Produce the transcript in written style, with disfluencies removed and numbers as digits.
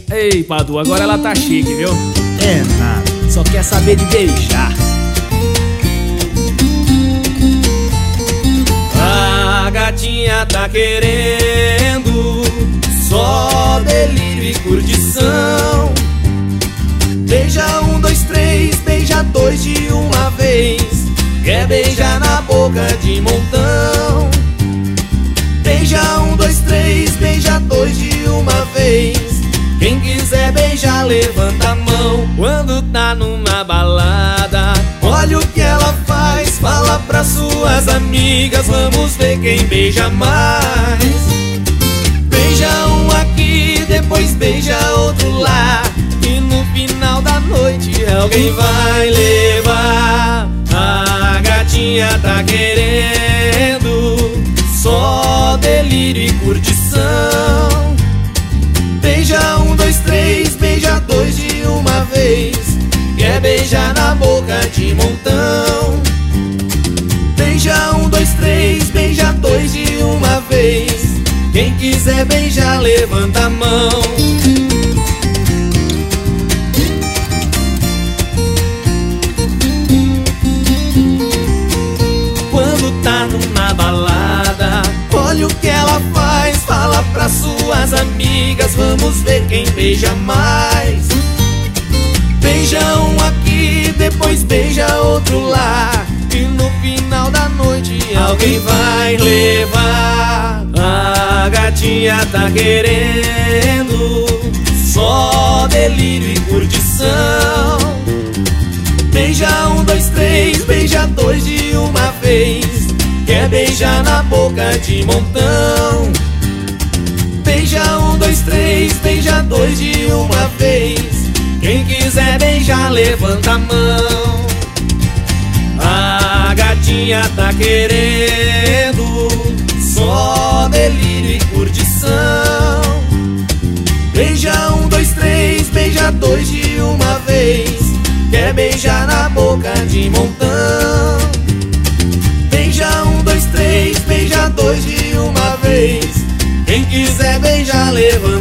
Ei, Padu, agora ela tá chique, viu? É nada, só quer saber de beijar. A gatinha tá querendo só delírio e curtição. Beija 1, 2, 3, beija 2 de uma vez. Quer beijar na boca de montão. Beija 1, 2, 3, beija 2 de uma vez. Quem quiser beijar, levanta a mão. Quando tá numa balada, olha o que ela faz. Fala pras suas amigas, vamos ver quem beija mais. Beija um aqui, depois beija outro lá, e no final da noite alguém vai levar. A gatinha tá querendo só delírio e curtição. Beija 1, 2, 3, beija 2 de uma vez. Quer beijar na boca de montão. Beija 1, 2, 3, beija 2 de uma vez. Quem quiser beijar, levanta a mão. Quando tá numa balada, olha o que ela faz. Fala pras suas amigas, vamos ver quem beija mais. Beija um aqui, depois beija outro lá, e no final da noite alguém vai levar. A gatinha tá querendo só delírio e curtição. Beija 1, 2, 3, beija 2 de uma vez. Quer beijar na boca de montão. Beija 1, 2, 3, beija 2 de uma vez. Quem quiser beijar, levanta a mão. A gatinha tá querendo só delírio e curtição. Beija 1, 2, 3, beija 2 de uma vez. Quer beijar na boca de montão. Beija 1, 2, 3, beija 2 de uma vez. Quem quiser beijar, levanta